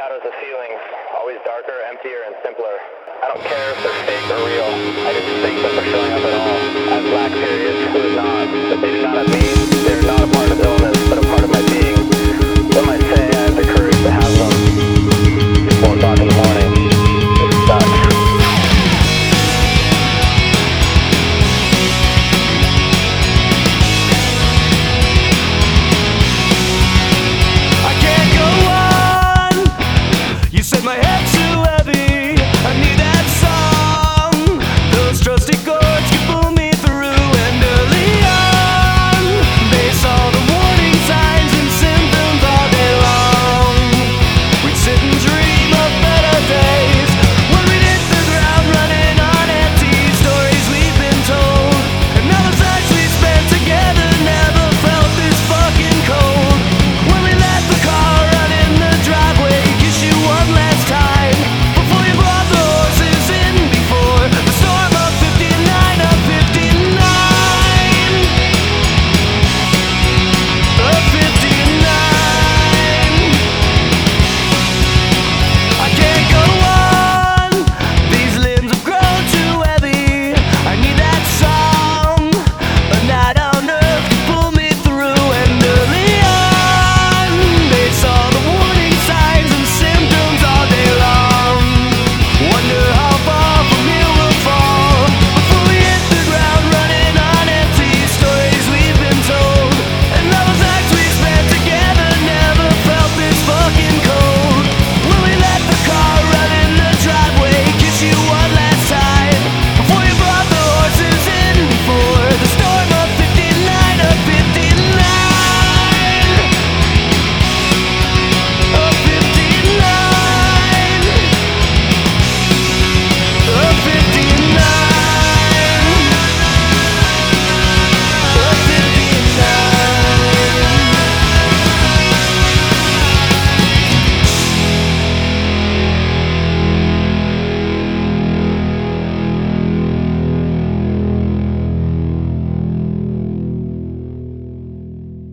shadows of feelings, always darker, emptier, and simpler. I don't care if they're fake or real. I just think that they're showing up at all. As black periods, who is not? But they do not have me. They're not a part of the